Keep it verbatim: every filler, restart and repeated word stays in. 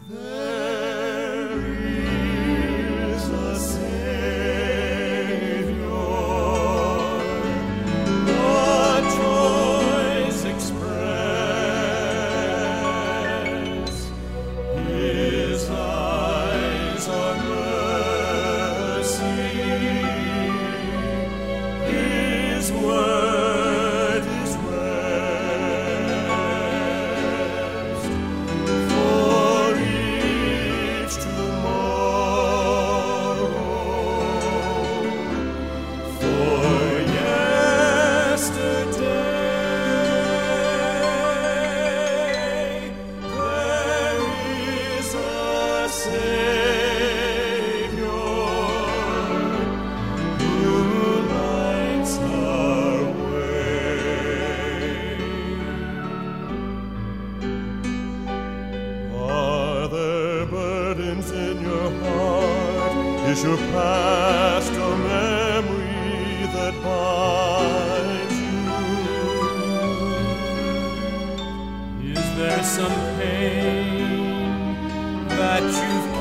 There is a Savior, what joys express, His eyes are mercy, His word is rest, for each tomorrow, for yesterday, there is a Savior who lights our way. Are there burdens in your heart? Is your past a memory that binds you? Is there some pain that you've